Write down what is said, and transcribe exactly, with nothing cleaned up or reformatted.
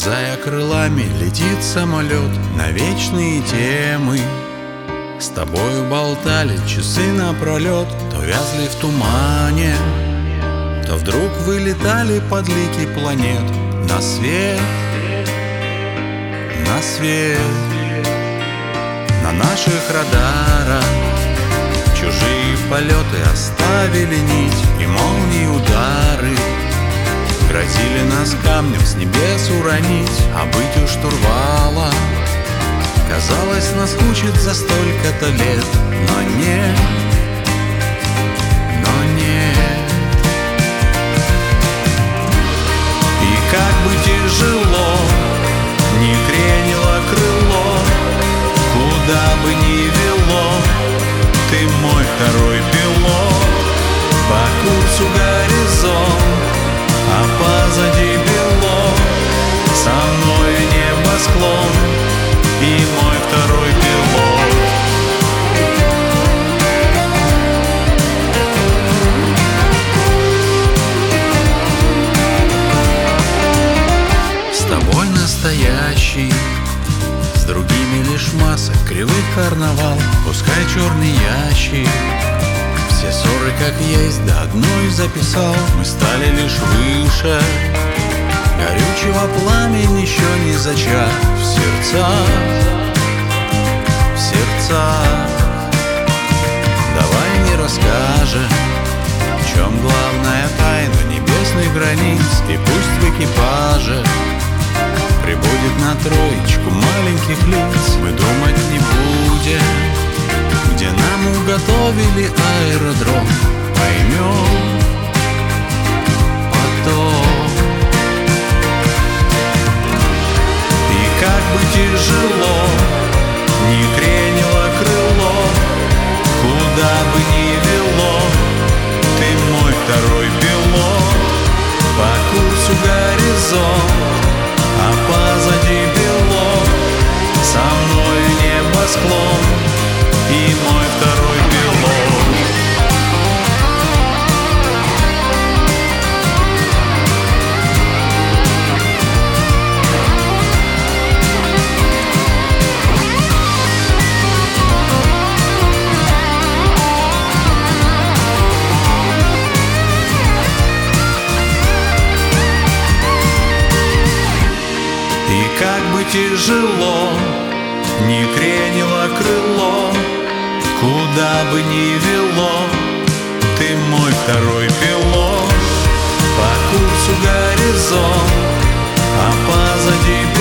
Терзая крылами, летит самолет на вечные темы. С тобою болтали часы напролет, то вязли в тумане, то вдруг вылетали подлики планет на свет, на свет. На наших радарах чужие полеты оставили нить, и молнии удары грозили нас камнем с небес уронить. А быть у штурвала казалось, нас учат за столько-то лет, но нет, но нет. И как бы тяжело ни кренило крыло, куда бы ни вело, ты мой второй пилот. По курсу горизонт, а позади бело, со мной небосклон и мой второй пилот. С тобой настоящий, с другими лишь масса кривых карнавал. Пускай черный ящик все ссоры как есть до одной записал. Мы стали лишь выше горючего пламени, еще не зачав в сердцах, в сердцах. Давай не расскажем, в чем главная тайна небесных границ, и пусть в экипаже прибудет на троечку маленьких лиц. Мы думать не будем, где нам уготовили аэродром, поймем потом. И как бы тяжело ни кренило крыло, куда бы ни вело, ты мой второй пилот. По курсу горизонт, а позади бело, со мной небосклон и мой второй пилот. И как бы тяжело ни кренило крыло, куда бы ни вело, ты мой второй пилот. По курсу горизонт, а позади